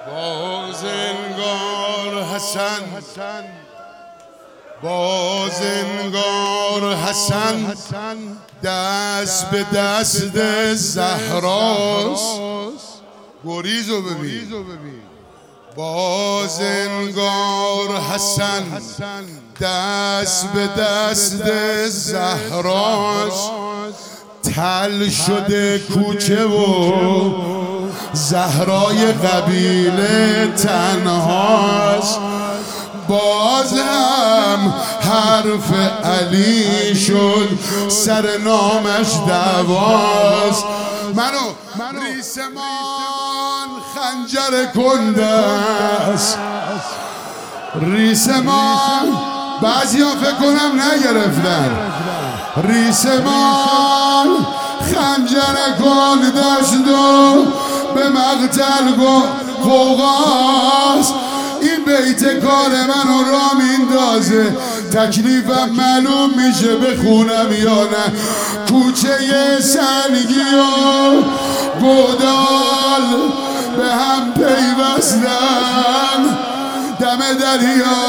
باز انگار حسن باز انگار حسن دست به دست زهراست. گریزو ببین باز انگار حسن دست به دست زهراست. تل شده کوچه و زهرای قبیله تنهاست. باز هم حرف علی شد سر نامش دعواست. منو ریسمان خنجر کنده است. ریسمان بعضی ها فکر کنم نگرفتن. ریسمان خنجر کنده است و به مقتل قوقاست. این بیت کار منو را میندازه. تکلیفم معلوم میشه بخونم یا نه. کوچه سنگی و گودال به هم پیوستن. دم دریا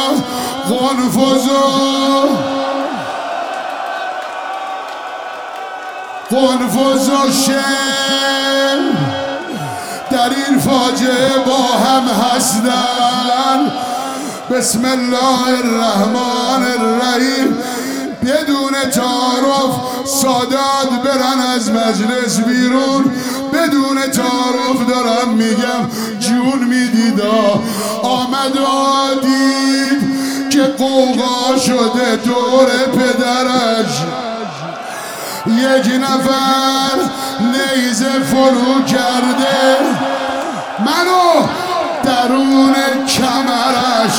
قنفذ و شم در این فاجعه با هم هستن. بسم الله الرحمن الرحیم. بدون تعارف سادات برن از مجلس بیرون. بدون تعارف دارم میگم جون میدیدا. آمد و دید که قوقا شده دور پدرش. یک نفر نیزه فرو کرده منو درون کمرش.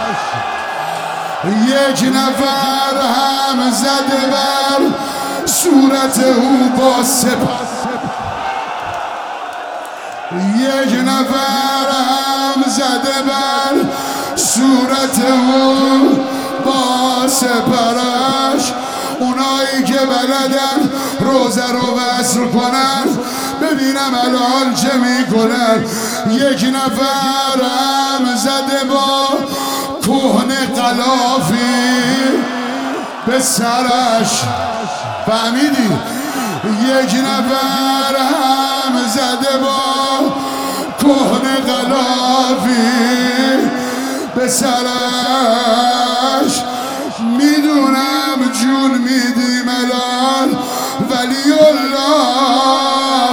یک نفر هم زده بر صورت او با سپر. یک نفر هم زده بر صورت او با سپرش. اونایی که بلدن روزه رو وصل کنن ببینم الان چه میکنن. یک نفر هم زده با کهنه قلافی به سرش. فهمیدی؟ یک نفر هم زده با کهنه قلافی به سرش. میدونم جون میدیم الان ولی الله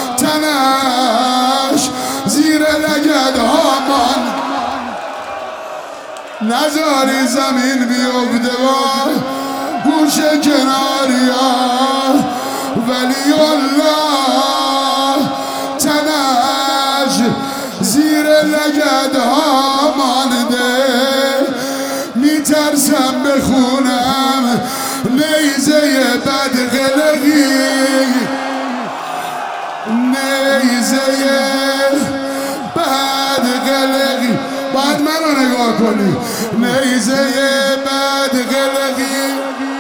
تنش زیر لگد هامان. نذاری زمین بیفته و گوش کناریا. ولی الله تنش زیر لگد هامانده. میترسم بخونم نیزه بدقلقی. نیزه بدقلقی باید منو نگاه کنی. نیزه بدقلقی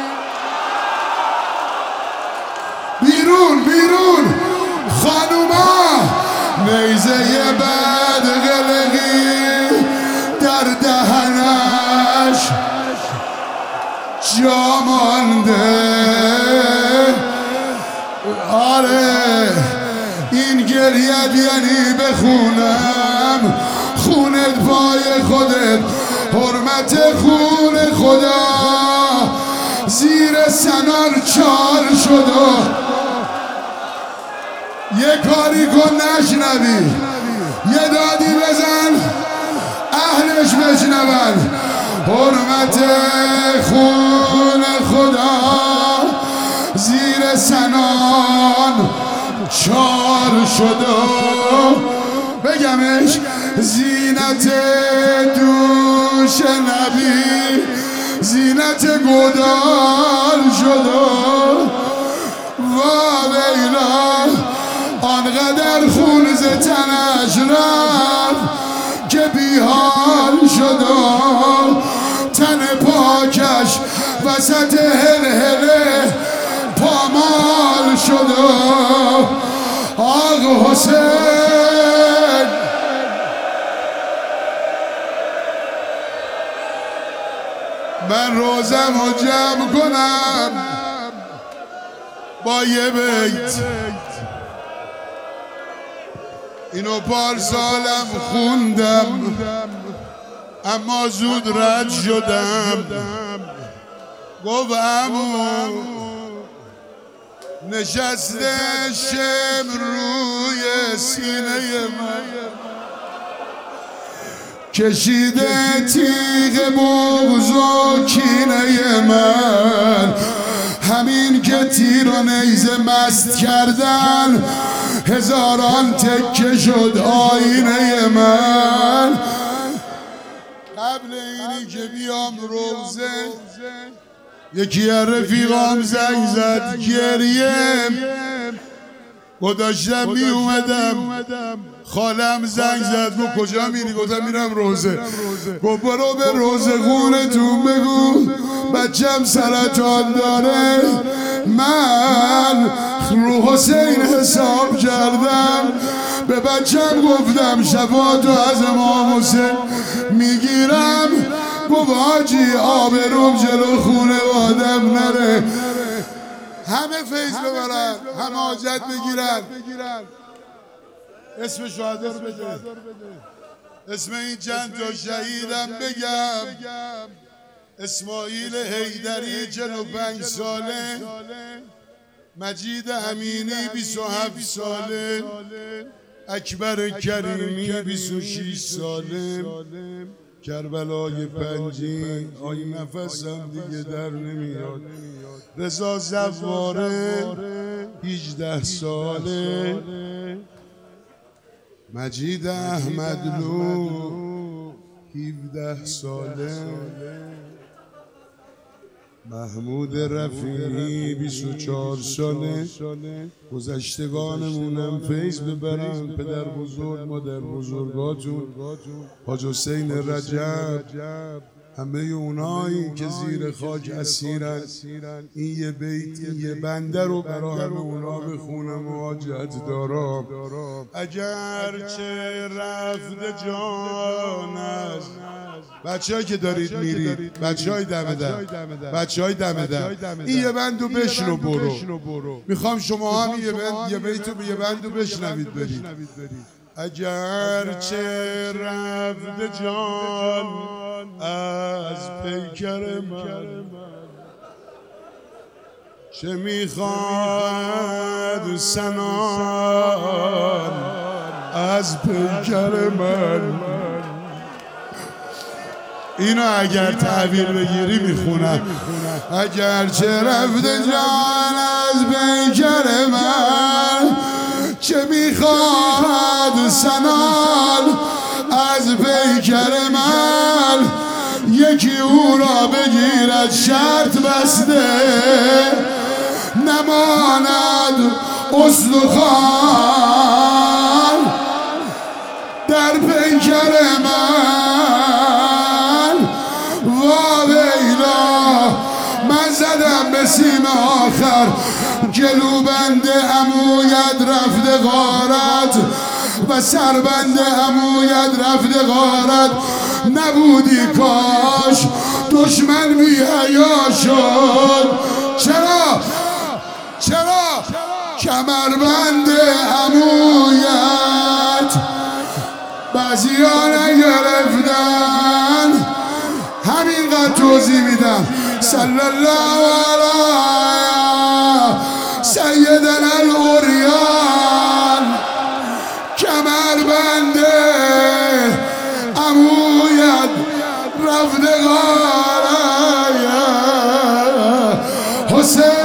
بیرون خانوما. نیزه بدقلقی در دهنش جا مانده. آره این گریت یعنی بخونم خونت پای خودت. حرمت خون خدا زیر سنان چار شد. یه کاری کن نشنوی. یه دادی بزن اهلش بشنون. حرمت خون خدا زیر سنان چار شده. بگمش زینت دوش نبی زینت گودال شده. وا ویلا آنقدر خون ز تنش رفت که بیحال شده. تن پاکش وسط هلهله پامال شده. آق حسین من روزم رو جمع کنم با یه بیت. اینو پارسالم خوندم اما زود رد شدم. گفت عمو نشسته شم روی سینه من، کشیده تیغ بغض و کینه من، همین که تیر و نیزه مست کردن هزاران تکه شد آینه من. قبل اینی که بیام روزه یکی از رفیقام زنگ زد گریم و داشتم می اومدم. خالم زنگ زد گفت کجا میری؟ گفتم میرم روزه. گفت برو به روزه خونتون بگو بچم سرطان داره. من رو حسین حساب کردم، به بچم گفتم شفاعتو از امام حسین میگیرم. گفت حاجی آبروم جلو خونه آدم نره. همه فیض ببرن، همه حاجت بگیرن. اسم شهدا رو بده، اسم این چند تا شهیدم بگم. اسماعیل حیدری 45 ساله، مجید امینی 27 ساله، اکبر کریمی 26 ساله، کربلای پنجی آی نفسم دیگه در نمیاد، رضا زواره 18 ساله، مجید احمدلو 17 ساله، محمود رفیعی 24 ساله. گذشتگانمونم فیض ببرن، پدر بزرگ مادر بزرگاتون، حاج حسین رجب، همه اونایی که زیر خاک اسیرن. این یه بیت این یه بنده رو برای همه اونا بخونم و حاجت دارم. اگرچه رفت جان از بچه‌ای که دارید میرید، بچه‌های دم در، بچه‌های دم در، این یه بندو بشنو برو. میخوام شما هم یه بیتو به یه بندو بشنوید برید. اگرچه رفت جان از پیکر من، چه میخواد سنان از پیکر من. اینو اگر تعبیر بگیری میخونم. اگرچه رفت جان از پیکر من، چه میخواد سنان از پیکر من. یکی او را بگیرد شرط بسته، نماند استخوان در پیکر من. واویلا من زدم به سیم آخر، گلوبند عمویت رفته غارت و سربند عمویت رفته غارت. نبودی کاش دشمن بی حیا شد. چرا کمربند عمویت بعضیا نگرفتن. همینقدر توضیح میدم. صلی الله علی سیدنا العریان. کمربند عمویت رفته غارت حسین